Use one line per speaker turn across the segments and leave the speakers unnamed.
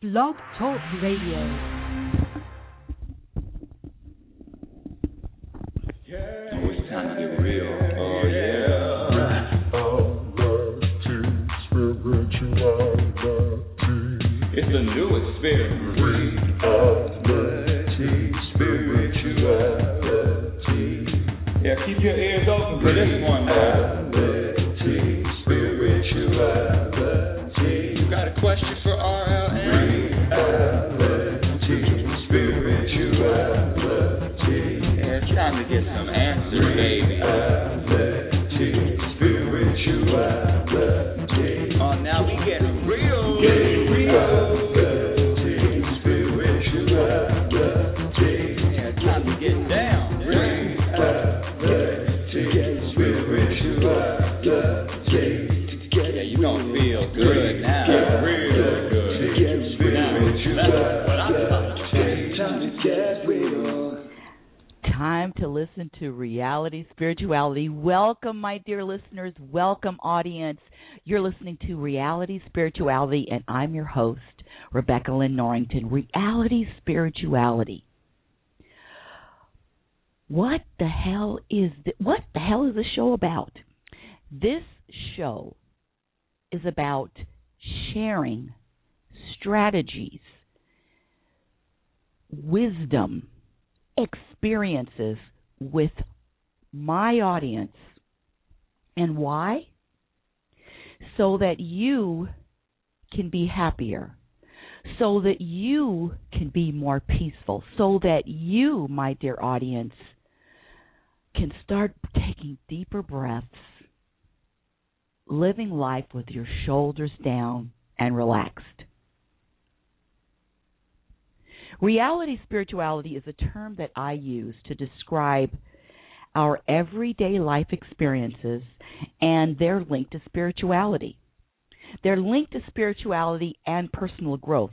Blog Talk Radio.
Oh, it's time to get real. Oh, yeah. It's a new experience. Yeah, keep your ears open for this one now. You got a question for RLN? Yeah, it's time to get some answers, baby. Oh, now we getting real. Yeah, it's time to get down. Yeah, you gonna feel good now. Real good. That's what I'm talking about.
Time to listen to Reality Spirituality. Welcome, my dear listeners. Welcome, audience. You're listening to Reality Spirituality, and I'm your host, Rebecca Lynn Norrington. Reality Spirituality. What the hell is the show about? This show is about sharing strategies, wisdom, experiences with my audience. And why? So that you can be happier, so that you can be more peaceful, so that you, my dear audience, can start taking deeper breaths, living life with your shoulders down and relaxed. Reality spirituality is a term that I use to describe our everyday life experiences, and they're linked to spirituality. They're linked to spirituality and personal growth.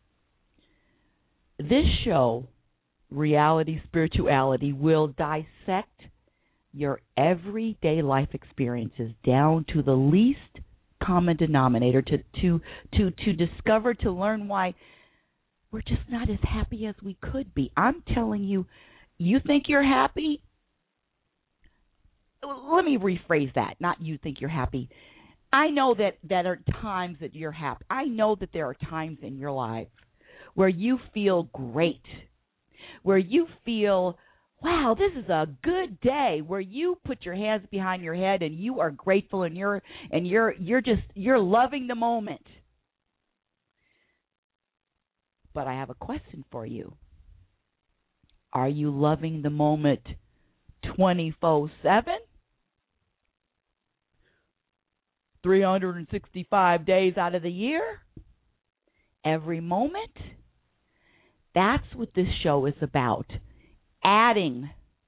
This show, Reality Spirituality, will dissect your everyday life experiences down to the least common denominator to discover, to learn why we're just not as happy as we could be. I'm telling you, you think you're happy? Let me rephrase that. Not you think you're happy. I know that there are times that you're happy. I know that there are times in your life where you feel great, where you feel, wow, this is a good day, where you put your hands behind your head and you are grateful and you're loving the moment. But I have a question for you. Are you loving the moment 24/7? 365 days out of the year? Every moment? That's what this show is about. Adding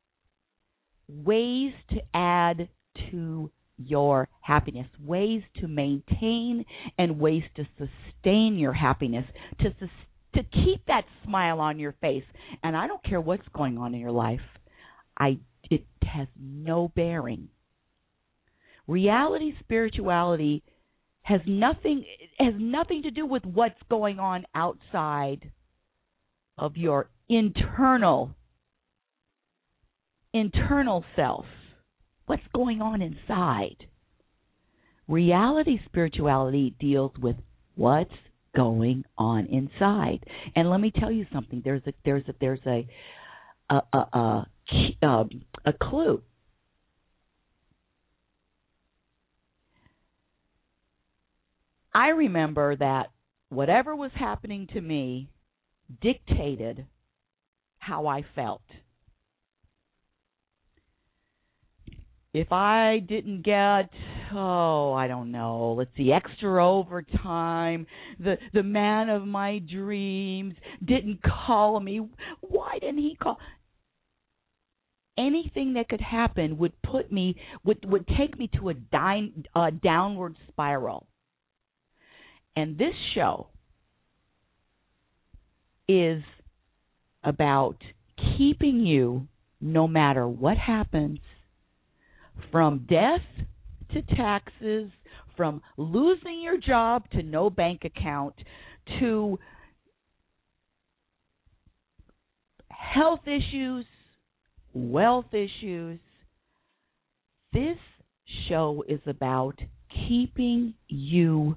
ways to add to your happiness, ways to maintain and ways to sustain your happiness, to keep that smile on your face. And I don't care what's going on in your life. It has no bearing. Reality spirituality has nothing to do with what's going on outside of your internal self. What's going on inside? Reality spirituality deals with what's going on inside. And let me tell you something. There's a clue. I remember that whatever was happening to me dictated how I felt. If I didn't get, I don't know, let's see, extra overtime, the man of my dreams didn't call me. Why didn't he call? Anything that could happen would take me to a downward spiral. And this show is about keeping you, no matter what happens, from death to taxes, from losing your job to no bank account, to health issues, wealth issues. This show is about keeping you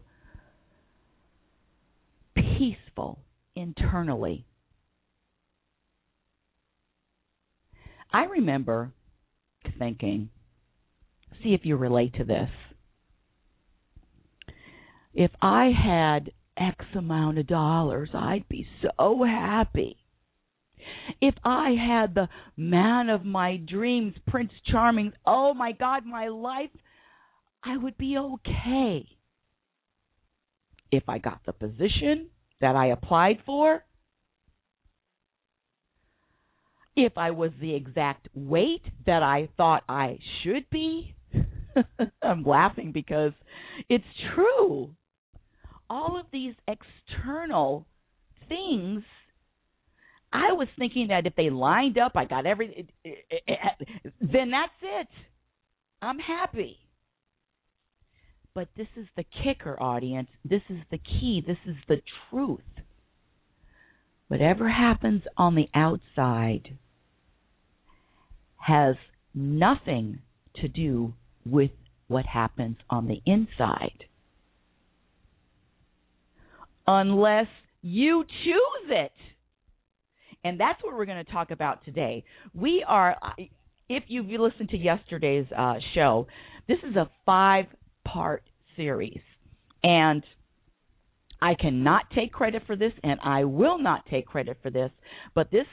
peaceful internally. I remember thinking, see if you relate to this. If I had X amount of dollars, I'd be so happy. If I had the man of my dreams, Prince Charming, oh my God, my life, I would be okay. If I got the position that I applied for, if I was the exact weight that I thought I should be, I'm laughing because it's true. All of these external things, I was thinking that if they lined up, I got everything, then that's it. I'm happy. But this is the kicker, audience. This is the key. This is the truth. Whatever happens on the outside has nothing to do with what happens on the inside. Unless you choose it. And that's what we're going to talk about today. We are, if you've listened to yesterday's show, this is a 5-part series. And I cannot take credit for this, and I will not take credit for this, but this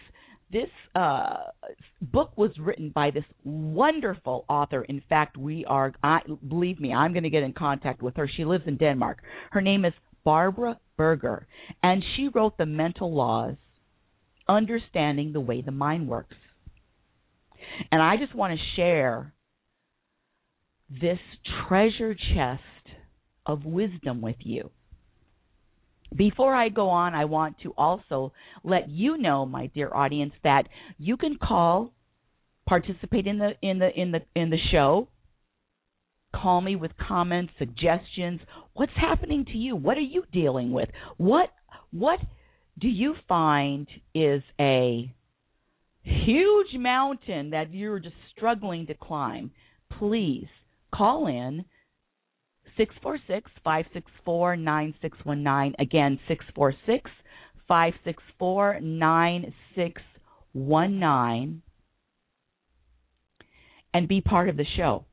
book was written by this wonderful author. In fact, believe me, I'm going to get in contact with her. She lives in Denmark. Her name is Barbara Berger, and she wrote The Mental Laws, Understanding the Way the Mind Works. And I just want to share this treasure chest of wisdom with you. Before I go on, I want to also let you know, my dear audience, that you can call, participate in the show. Call me with comments, suggestions. What's happening to you? What are you dealing with? What do you find is a huge mountain that you're just struggling to climb? Please call in 646-564-9619. Again, 646-564-9619. And be part of the show.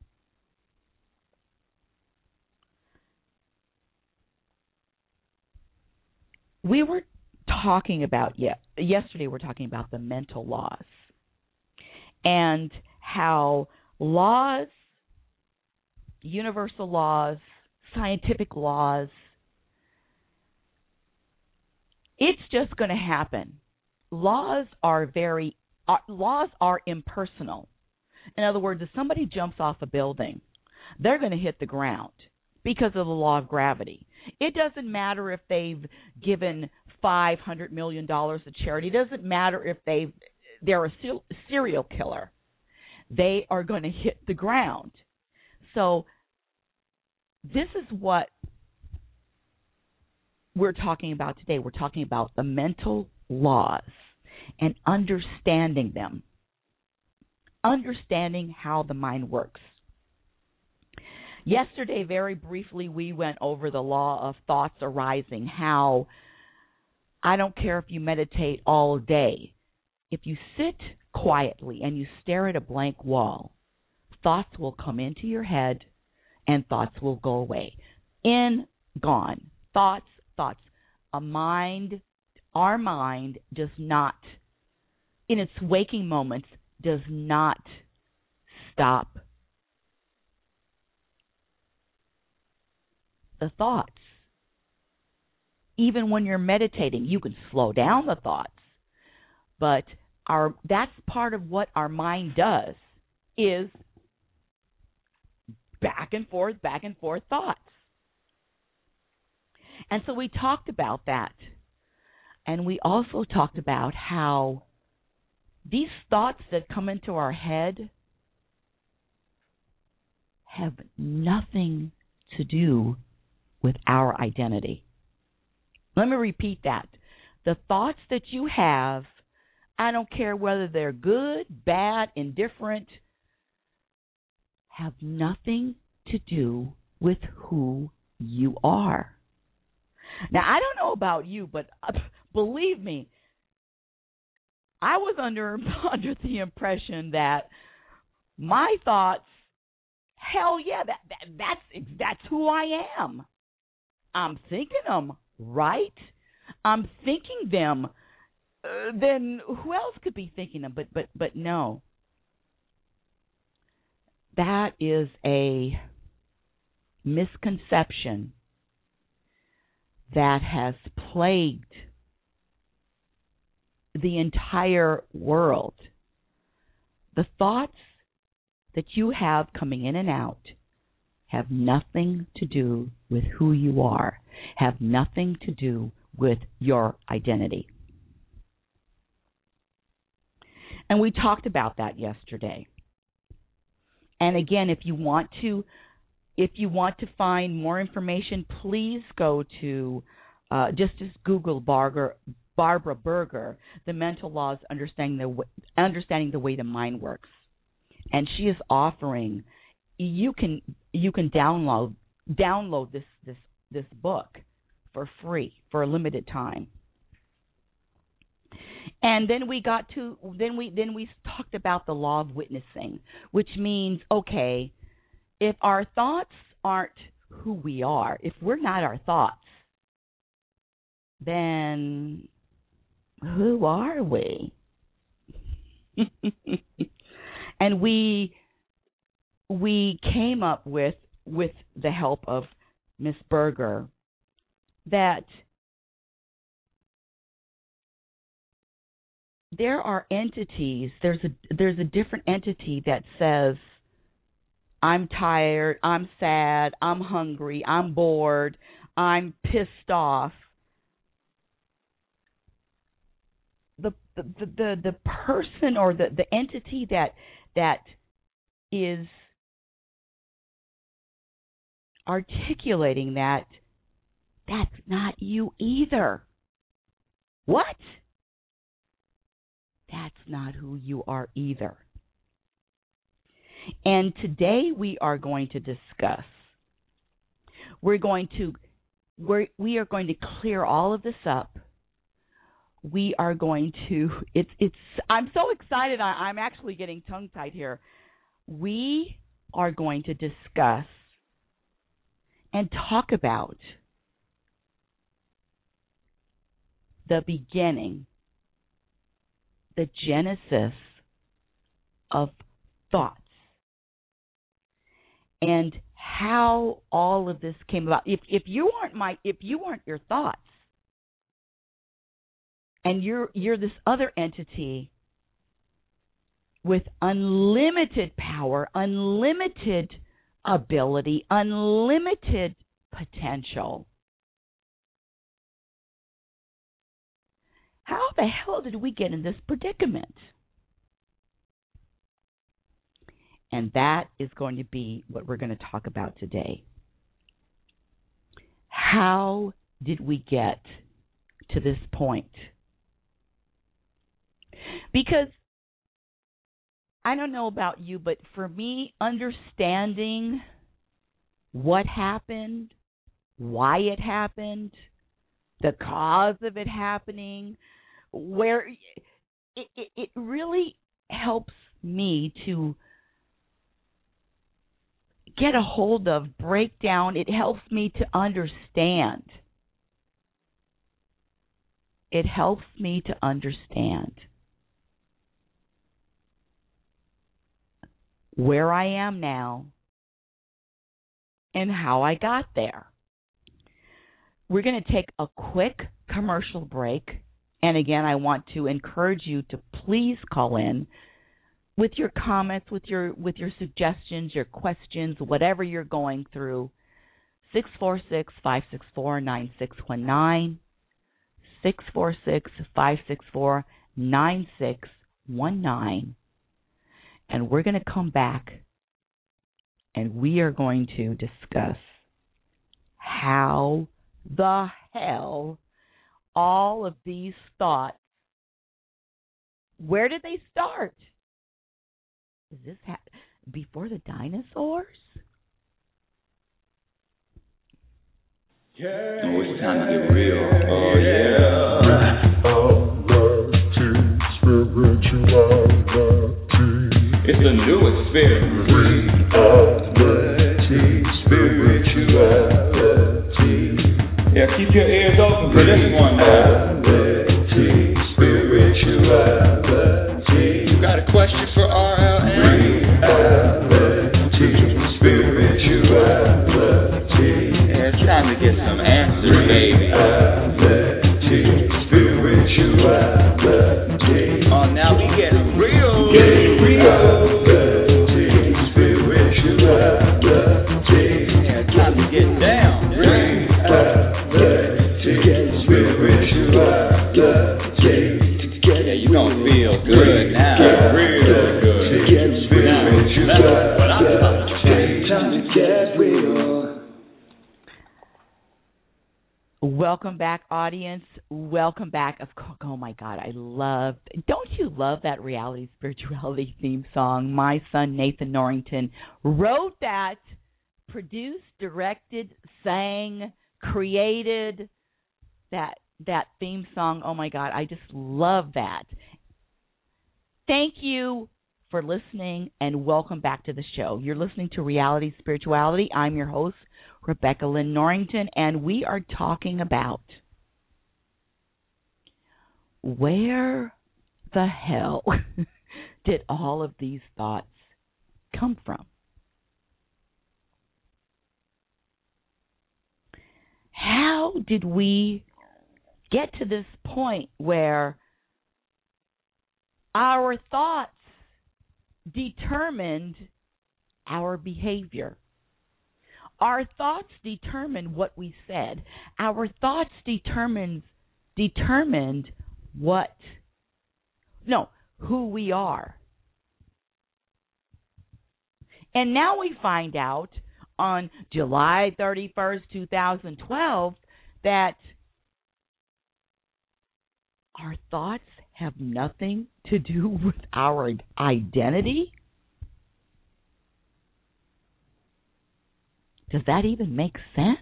We were talking about, yesterday we were talking about the mental laws and how laws, universal laws, scientific laws, it's just going to happen. Laws are impersonal. In other words, if somebody jumps off a building, they're going to hit the ground because of the law of gravity. It doesn't matter if they've given $500 million to charity. It doesn't matter if they're a serial killer. They are going to hit the ground. So this is what we're talking about today. We're talking about the mental laws and understanding them, understanding how the mind works. Yesterday, very briefly, we went over the law of thoughts arising, how I don't care if you meditate all day. If you sit quietly and you stare at a blank wall, thoughts will come into your head and thoughts will go away. Gone. Thoughts. Our mind does not, in its waking moments, does not stop the thoughts. Even when you're meditating, you can slow down the thoughts. But that's part of what our mind does, is back and forth thoughts. And so we talked about that. And we also talked about how these thoughts that come into our head have nothing to do with our identity. Let me repeat that. The thoughts that you have, I don't care whether they're good, bad, indifferent, have nothing to do with who you are. Now, I don't know about you, but believe me, I was under the impression that my thoughts, hell yeah, that's who I am. I'm thinking them, right? I'm thinking them. Then who else could be thinking them? But no. That is a misconception that has plagued the entire world. The thoughts that you have coming in and out have nothing to do with who you are, have nothing to do with your identity. And we talked about that yesterday. And again, if you want to find more information, please go to just Google Barbara Berger, The Mental Laws, Understanding the Way the Mind Works. And she is offering, you can download this book for free for a limited time. And then we talked about the law of witnessing, which means, okay, if our thoughts aren't who we are, if we're not our thoughts, then who are we? And we came up with the help of Miss Berger that there are entities. There's a different entity that says, I'm tired, I'm sad, I'm hungry, I'm bored, I'm pissed off. The person or the entity that is articulating that's not you either. What? That's not who you are either. And today we are going to discuss. We are going to clear all of this up. We are going to. I'm so excited. I'm actually getting tongue-tied here. We are going to discuss and talk about the beginning, the genesis of thoughts, and how all of this came about. If you aren't your thoughts, and you're this other entity with unlimited power, unlimited ability, unlimited potential, how the hell did we get in this predicament? And that is going to be what we're going to talk about today. How did we get to this point? Because I don't know about you, but for me, understanding what happened, why it happened, the cause of it happening, where it really helps me to get a hold of, break down. It helps me to understand. It helps me to understand where I am now and how I got there. We're going to take a quick commercial break. And again, I want to encourage you to please call in with your comments, with your suggestions, your questions, whatever you're going through. 646-564-9619. 646-564-9619. And we're going to come back and we are going to discuss how the hell all of these thoughts Where did they start? Is this before the dinosaurs?
Yeah. Oh, it's time to get real. Oh, yeah. It's a new experience. Spirituality. Yeah, keep your ears open for this one now. Spirituality. You got a question for RLN? Spirituality. Yeah, it's time to get some answers, baby. Spirituality. Oh, now we getting real. Getting real. Spirituality. Yeah, it's time to get down. Yeah, you gonna feel good now. Get real good. That's what I'm talking about. Time to get real.
Welcome back, audience. Welcome back. Oh, my God. Don't you love that reality spirituality theme song? My son, Nathan Norrington, wrote that, produced, directed, sang, created that theme song. Oh, my God. I just love that. Thank you for listening, and welcome back to the show. You're listening to Reality Spirituality. I'm your host, Rebecca Lynn Norrington, and we are talking about where the hell did all of these thoughts come from? How did we get to this point where our thoughts determined our behavior? Our thoughts determined what we said. Our thoughts determined who we are. And now we find out on July 31st, 2012, that our thoughts have nothing to do with our identity? Does that even make sense?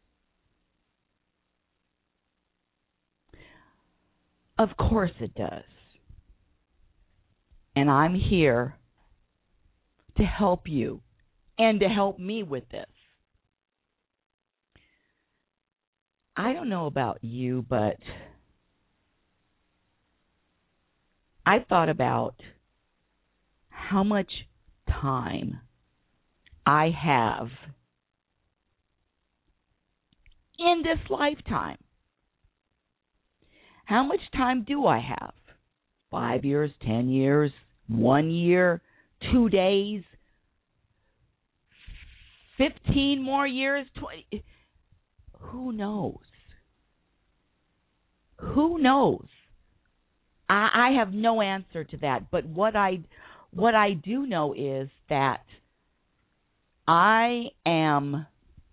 Of course it does. And I'm here to help you and to help me with this. I don't know about you, but I've thought about how much time I have in this lifetime. How much time do I have? 5 years, 10 years, 1 year, 2 days, 15 more years, 20? Who knows? Who knows? I have no answer to that. But what I do know is that I am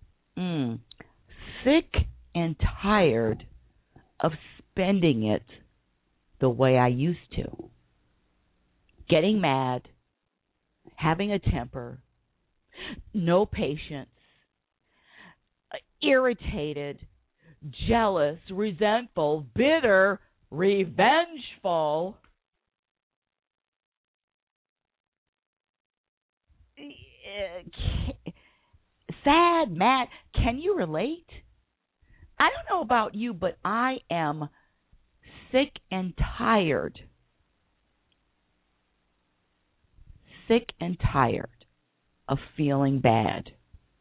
sick and tired of spending it the way I used to. Getting mad, having a temper, no patience, irritated, jealous, resentful, bitter, revengeful, sad, mad. Can you relate? I don't know about you, but I am sick and tired. Sick and tired of feeling bad.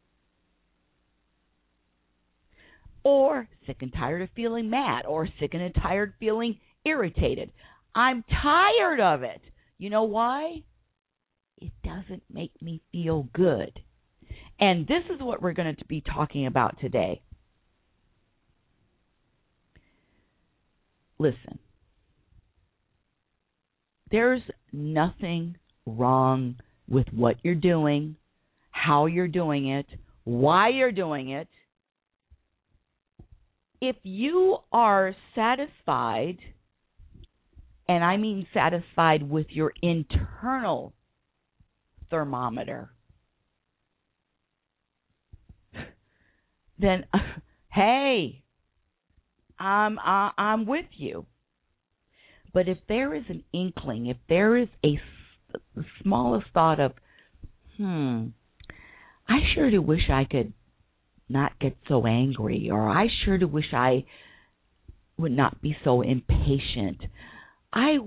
Or sick and tired of feeling mad. Or sick and tired of feeling irritated. I'm tired of it. You know why? It doesn't make me feel good. And this is what we're going to be talking about today. Listen, there's nothing wrong with what you're doing, how you're doing it, why you're doing it. If you are satisfied and I mean satisfied with your internal thermometer, then hey, I'm with you. But if there is an inkling, if there is the smallest thought of, I sure do wish I could not get so angry, or I sure do wish I would not be so impatient. I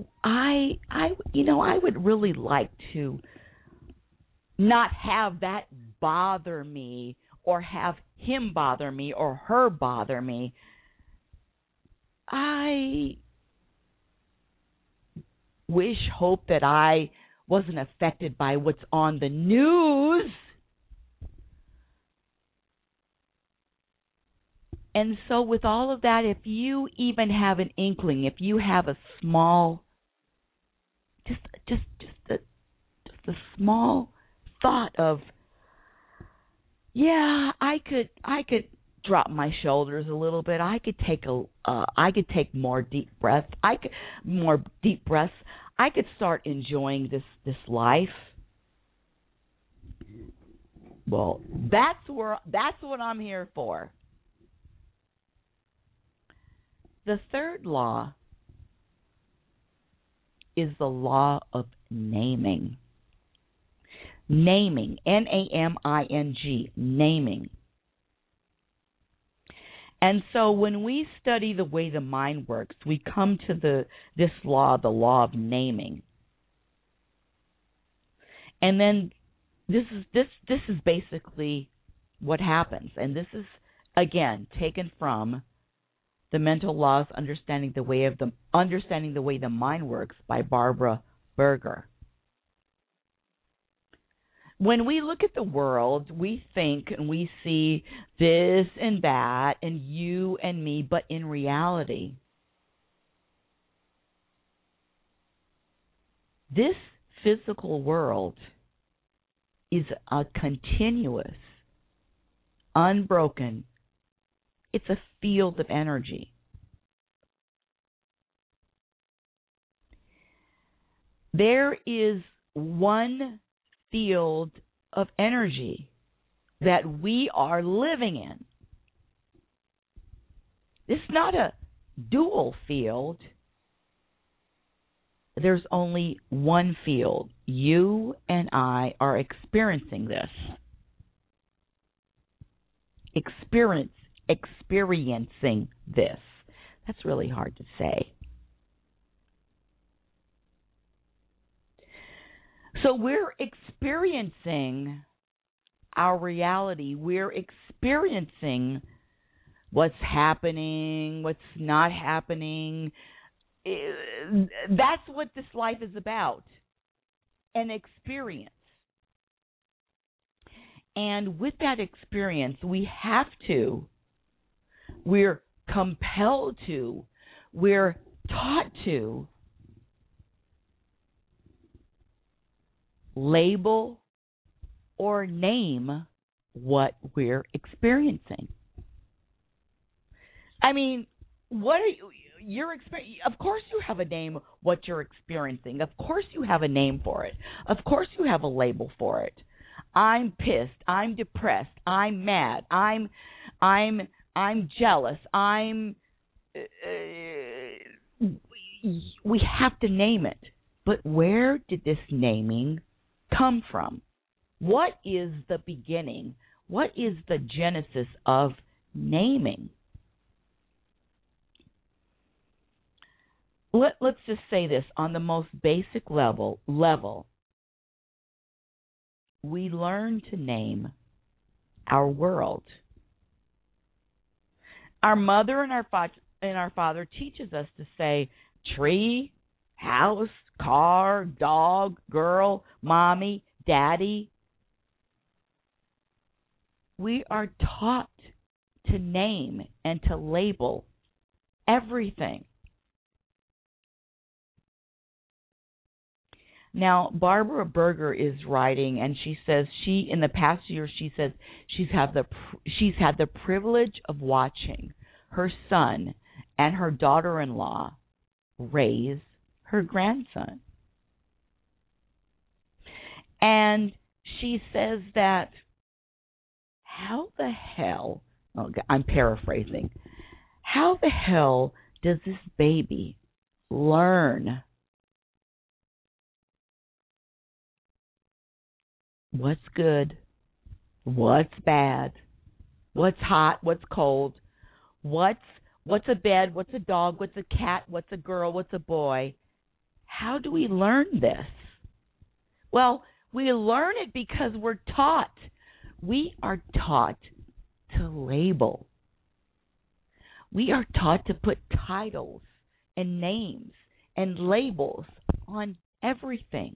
would really like to not have that bother me, or have him bother me, or her bother me. I hope that I wasn't affected by what's on the news. And so with all of that, if you even have an inkling, if you have a small, just a small thought of, yeah, I could drop my shoulders a little bit. I could take more deep breaths. I could start enjoying this life. Well, that's what I'm here for. The third law is the law of naming. Naming, Naming, naming. And so when we study the way the mind works, we come to this law, the law of naming. And then this is basically what happens. And this is, again, taken from The Mental Laws, Understanding the Way the Mind Works by Barbara Berger. When we look at the world, we think and we see this and that and you and me, but in reality, this physical world is a continuous, unbroken, it's a field of energy. There is one field of energy that we are living in. It's not a dual field. There's only one field. You and I are experiencing this. Experiencing this. That's really hard to say. So we're experiencing our reality. We're experiencing what's happening, what's not happening. That's what this life is about, an experience. And with that experience, we're compelled to, we're taught to label or name what we're experiencing. I mean, what are you're experiencing? Of course you have a name what you're experiencing. Of course you have a name for it. Of course you have a label for it. I'm pissed. I'm depressed. I'm mad. I'm jealous. We have to name it. But where did this naming come from? What is the beginning? What is the genesis of naming? Let's just say this on the most basic level. We learn to name our world. Our mother and our father teaches us to say tree, house, car, dog, girl, mommy, daddy. We are taught to name and to label everything. Now, Barbara Berger is writing, and she says in the past year, she says she's had the privilege of watching her son and her daughter-in-law raise her grandson. And she says that, how the hell, I'm paraphrasing, how the hell does this baby learn what's good, what's bad, what's hot, what's cold, what's a bed, what's a dog, what's a cat, what's a girl, what's a boy? How do we learn this? Well, we learn it because we're taught. We are taught to label. We are taught to put titles and names and labels on everything.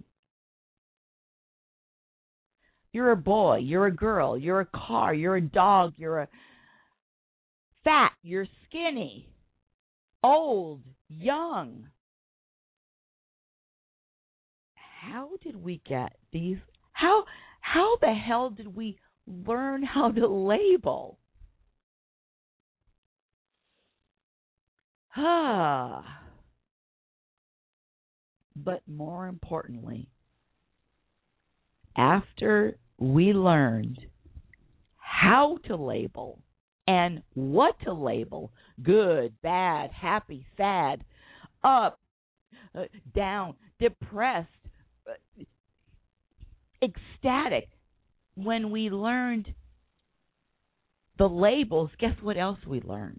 You're a boy, you're a girl, you're a car, you're a dog, you're a fat, you're skinny, old, young. How did we get these? How the hell did we learn how to label? But more importantly, after we learned how to label and what to label, good, bad, happy, sad, up, down, depressed, ecstatic, when we learned the labels, guess what else we learned?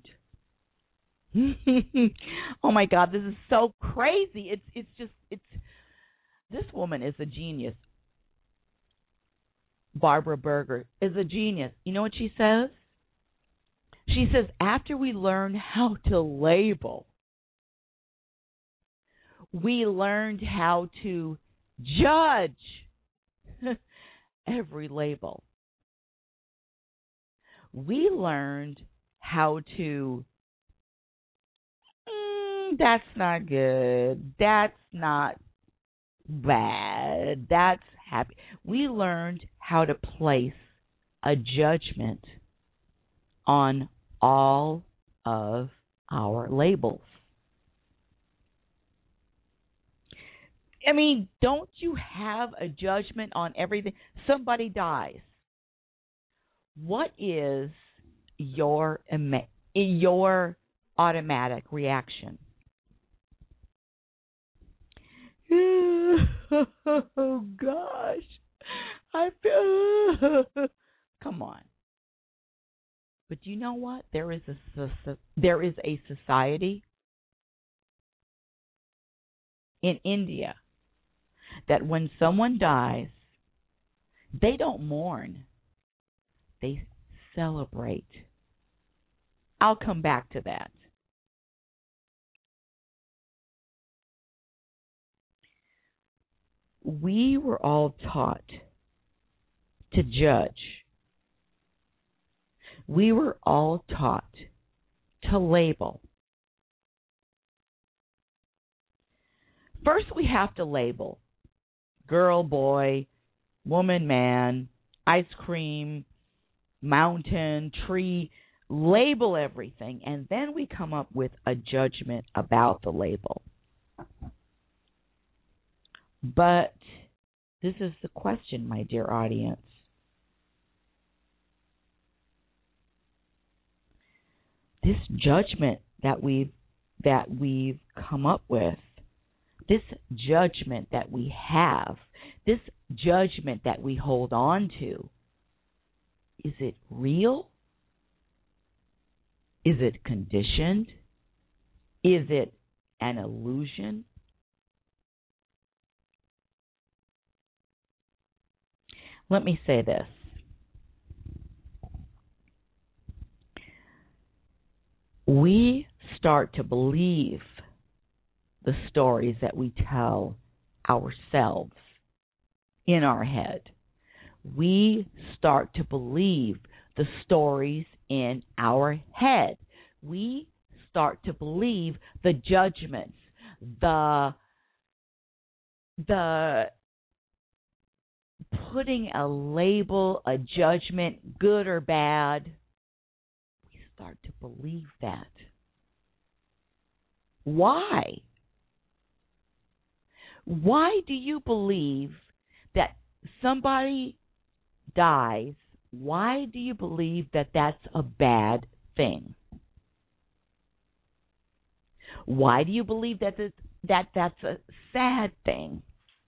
Oh my God, this is so crazy. It's this woman is a genius. Barbara Berger is a genius. You know what she says? She says, after we learn how to label, we learned how to judge every label. We learned how to, that's not good, that's not bad, that's happy. We learned how to place a judgment on all of our labels. I mean, don't you have a judgment on everything? Somebody dies. What is your automatic reaction? Oh gosh, I feel. Come on. But you know what? There is a society in India that when someone dies, they don't mourn. They celebrate. I'll come back to that. We were all taught to judge. We were all taught to label. First, we have to label girl, boy, woman, man, ice cream, mountain, tree, label everything, and then we come up with a judgment about the label. But this is the question, my dear audience. This judgment that we've come up with, this judgment that we have, this judgment that we hold on to, is it real? Is it conditioned? Is it an illusion? Let me say this. We start to believe the stories that we tell ourselves in our head. We start to believe the stories in our head. We start to believe the judgments, the putting a label, a judgment, good or bad. We start to believe that. Why? Why do you believe that somebody dies? Why do you believe that that's a bad thing? Why do you believe that that's a sad thing?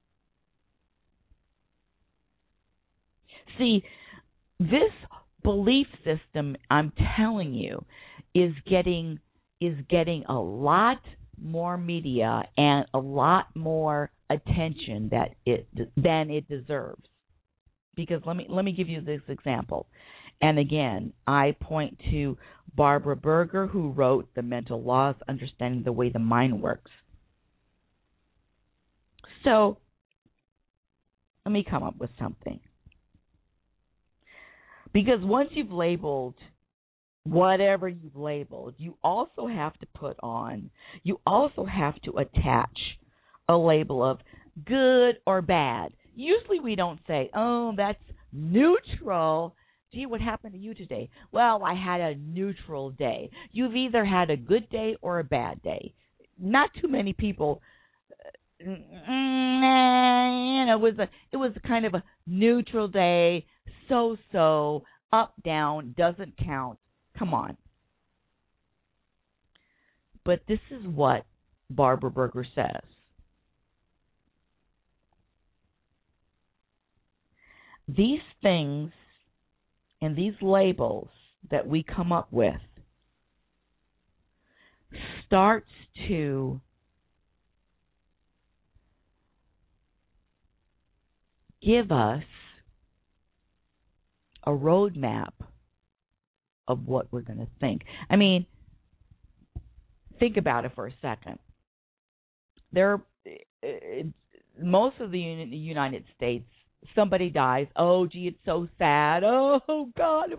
See, this belief system, I'm telling you, is getting a lot more media and a lot more attention than it deserves. Because let me give you this example. And again, I point to Barbara Berger, who wrote The Mental Laws, Understanding the Way the Mind Works. So, let me come up with something. Because once you've labeled whatever you've labeled, you also have to attach a label of good or bad. Usually we don't say, oh, that's neutral. Gee, what happened to you today? Well, I had a neutral day. You've either had a good day or a bad day. Not too many people, it was kind of a neutral day, so, up, down, doesn't count. Come on. But this is what Barbara Berger says. These things and these labels that we come up with starts to give us a roadmap of what we're going to think. I mean, think about it for a second. Most of the United States, somebody dies. Oh, gee, it's so sad. Oh, God,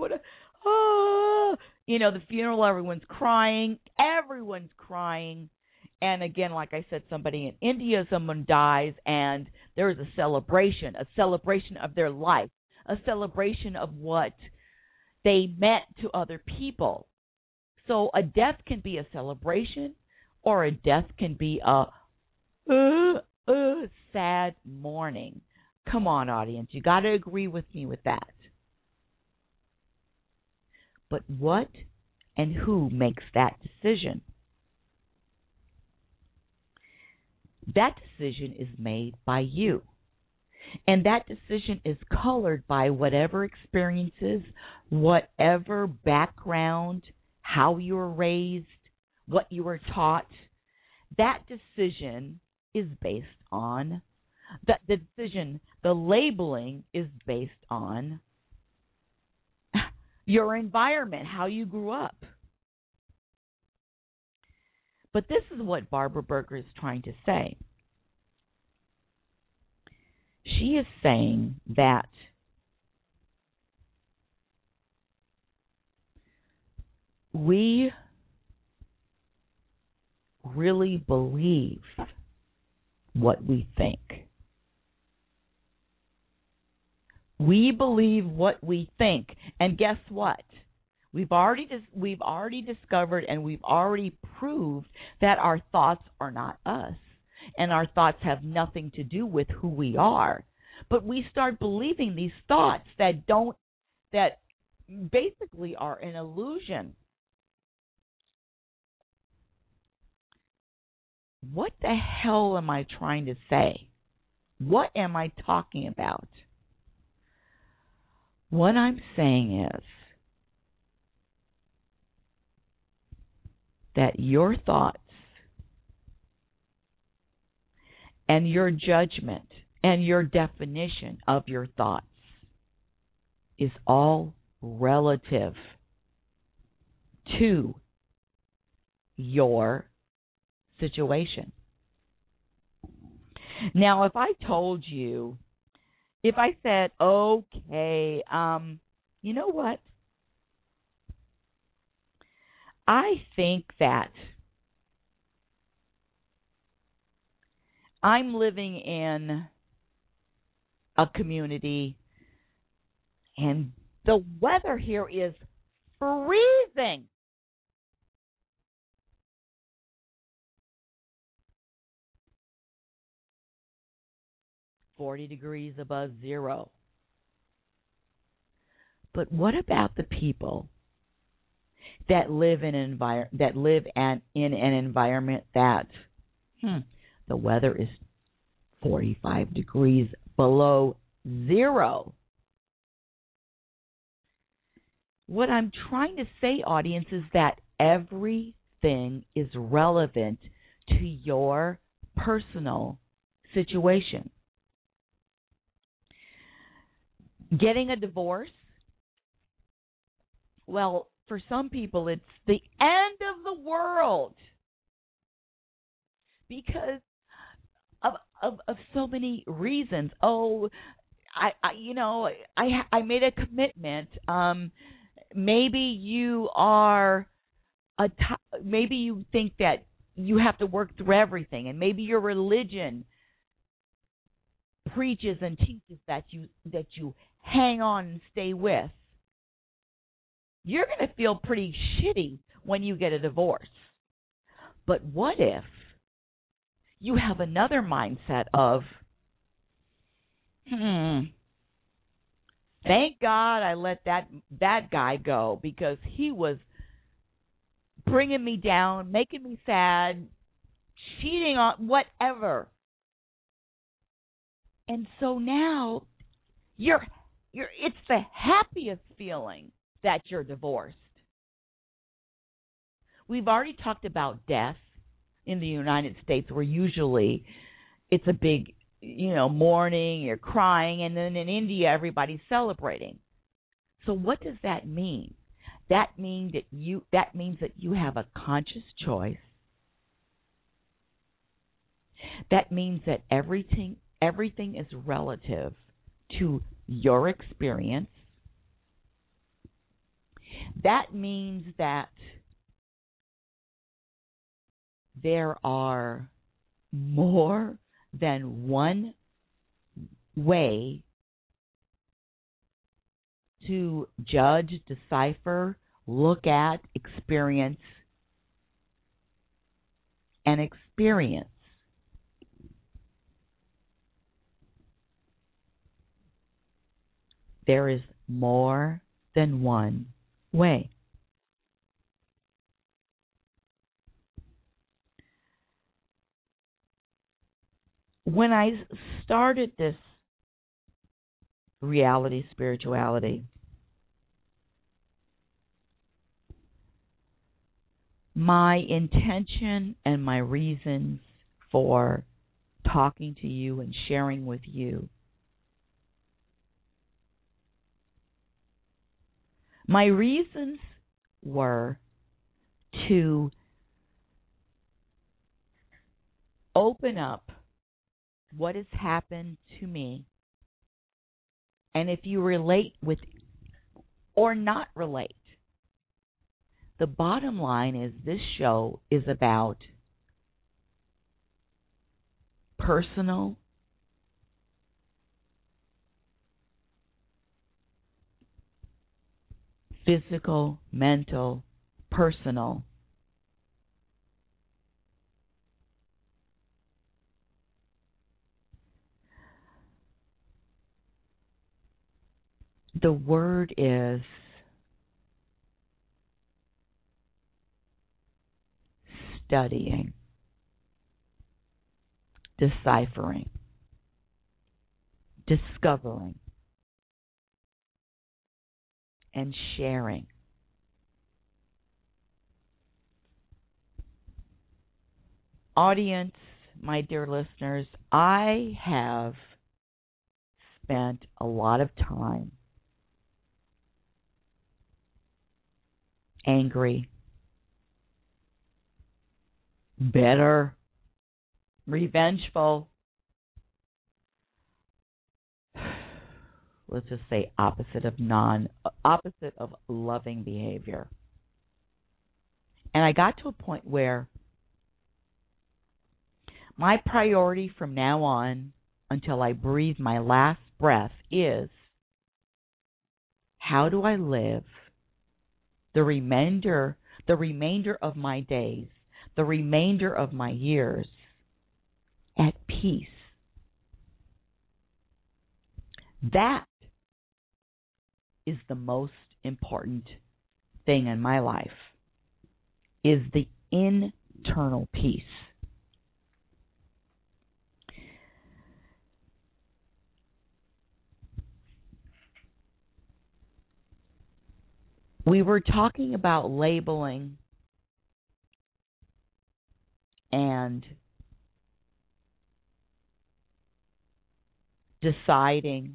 the funeral, everyone's crying. Everyone's crying. And again, like I said, somebody in India, someone dies, and there is a celebration of their life, a celebration of what they meant to other people. So a death can be a celebration, or a death can be a sad mourning. Come on, audience. You got to agree with me with that. But what and who makes that decision? That decision is made by you. And that decision is colored by whatever experiences, whatever background, how you were raised, what you were taught. That decision is based on the labeling is based on your environment, how you grew up. But this is what Barbara Berger is trying to say. She is saying that we really believe what we think. We believe what we think. And guess what? We've already discovered and we've already proved that our thoughts are not us. And our thoughts have nothing to do with who we are. But we start believing these thoughts that basically are an illusion. What the hell am I trying to say? What am I talking about? What I'm saying is that your thoughts and your judgment and your definition of your thoughts is all relative to your situation. Now, if I said, okay, you know what? I think that I'm living in a community and the weather here is freezing. 40 degrees above zero. But what about the people that live in an environment that the weather is 45 degrees below zero? What I'm trying to say, audience, is that everything is relevant to your personal situation. Getting a divorce, well, for some people it's the end of the world because of so many reasons. Oh, I made a commitment. Maybe you are maybe you think that you have to work through everything, and maybe your religion preaches and teaches that you hang on and stay with. You're going to feel pretty shitty when you get a divorce. But what if you have another mindset of, thank God I let that guy go because he was bringing me down, making me sad, cheating on whatever. And so now it's the happiest feeling that you're divorced. We've already talked about death in the United States, where usually it's a big, mourning, you're crying, and then in India everybody's celebrating. So what does that mean? That means that you have a conscious choice. That means that everything is relative to your experience. That means that there are more than one way to judge, decipher, look at, experience, and experience. There is more than one way. When I started this reality spirituality, my intention and my reasons for talking to you and sharing with you, my reasons were to open up what has happened to me, and if you relate with or not relate, the bottom line is this show is about personal, physical, mental, personal the word is studying, deciphering, discovering, and sharing. Audience, my dear listeners, I have spent a lot of time angry, bitter, revengeful, let's just say opposite of loving behavior. And I got to a point where my priority from now on until I breathe my last breath is, how do I live the remainder of my days, the remainder of my years at peace That is the most important thing in my life, is the internal peace. We were talking about labeling and deciding,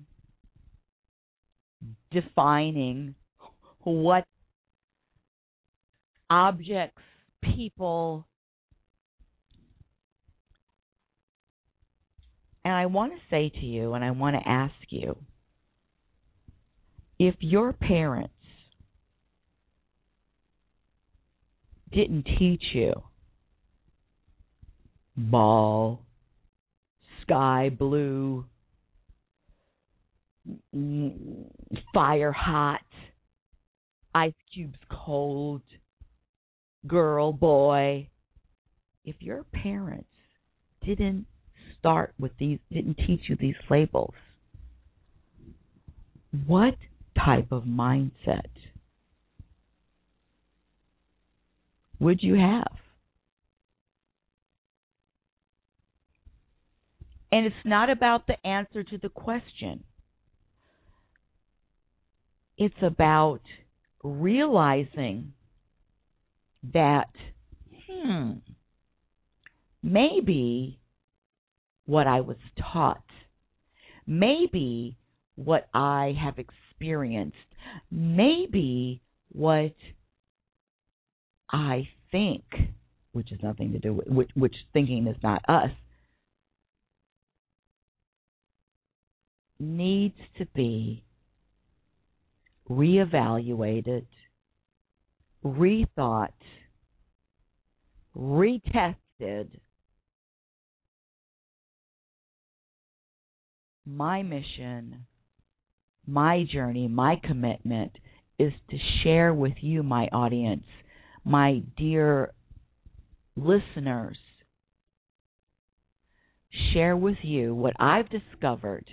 defining what objects, people, and I want to say to you, and I want to ask you, if your parents didn't teach you ball, sky blue, fire hot, ice cubes cold, girl, boy, if your parents didn't start with these, didn't teach you these labels, what type of mindset would you have? And it's not about the answer to the question. It's about realizing that, maybe what I was taught, maybe what I have experienced, maybe what I think, which has nothing to do with, which thinking is not us, needs to be reevaluated, rethought, retested. My mission, my journey, my commitment is to share with you, my audience, my dear listeners, share with you what I've discovered,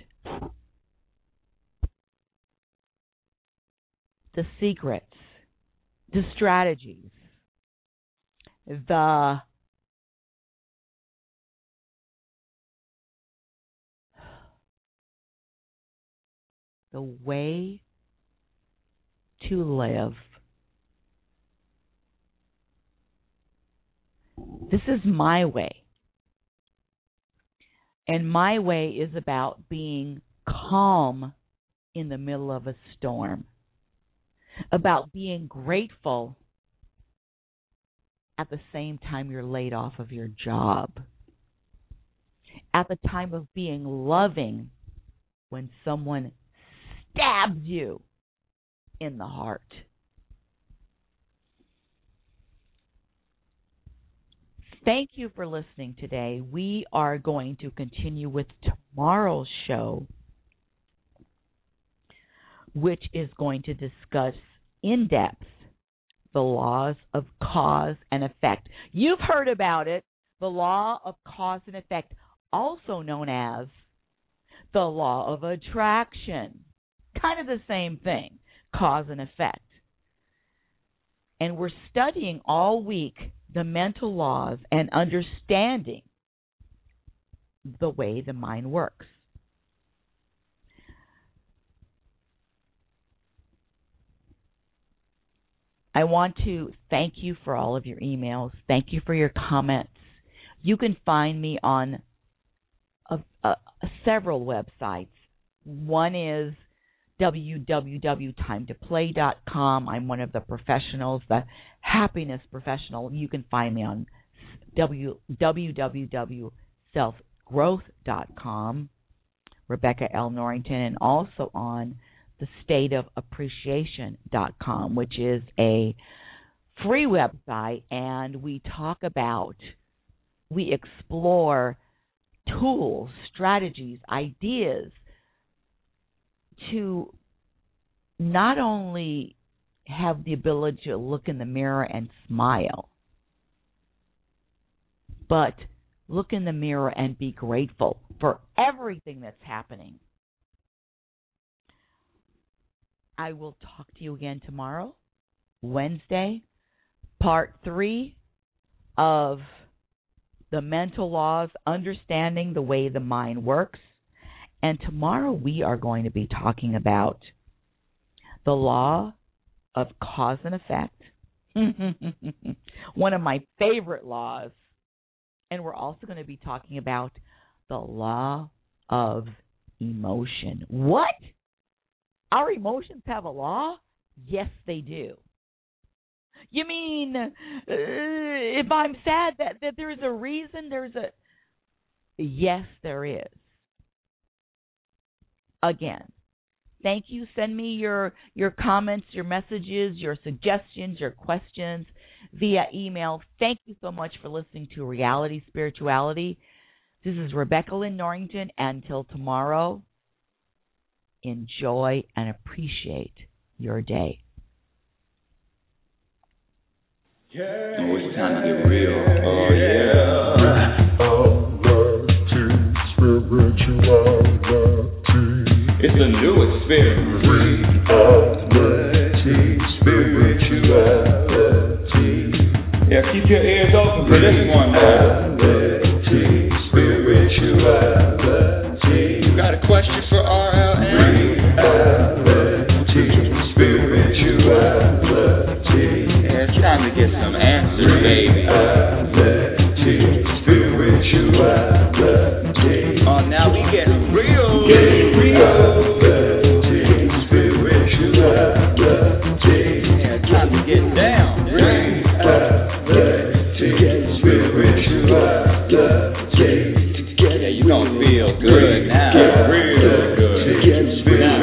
the secrets, the strategies, the way to live. This is my way. And my way is about being calm in the middle of a storm, about being grateful at the same time you're laid off of your job, at the time of being loving when someone stabs you in the heart. Thank you for listening today. We are going to continue with tomorrow's show, which is going to discuss in depth the laws of cause and effect. You've heard about it, the law of cause and effect, also known as the law of attraction. Kind of the same thing, cause and effect. And we're studying all week the mental laws and understanding the way the mind works. I want to thank you for all of your emails. Thank you for your comments. You can find me on several websites. One is www.timetoplay.com. I'm one of the professionals, the happiness professional. You can find me on www.selfgrowth.com, Rebecca L. Norrington, and also on thestateofappreciation.com, which is a free website, and we explore tools, strategies, ideas to not only have the ability to look in the mirror and smile, but look in the mirror and be grateful for everything that's happening I will talk to you again tomorrow, Wednesday, part 3 of the mental laws, understanding the way the mind works. And tomorrow we are going to be talking about the law of cause and effect, one of my favorite laws. And we're also going to be talking about the law of emotion. What? Our emotions have a law? Yes, they do. You mean if I'm sad that there's a reason, yes, there is. Again, thank you. Send me your comments, your messages, your suggestions, your questions via email. Thank you so much for listening to Reality Spirituality. This is Rebecca Lynn Norrington. Until tomorrow, enjoy and appreciate your day.
Yeah, oh, it's time to get real. Oh, yeah. It's a new experience. Spirituality. Yeah, keep your ears open for this one, man. Spirituality. You got a question for RLN? Spirituality. Yeah, it's time to get some answers, baby. Spirituality. Oh, now we get real. Yeah, time to get down. Yeah, you gonna feel good now. Real good.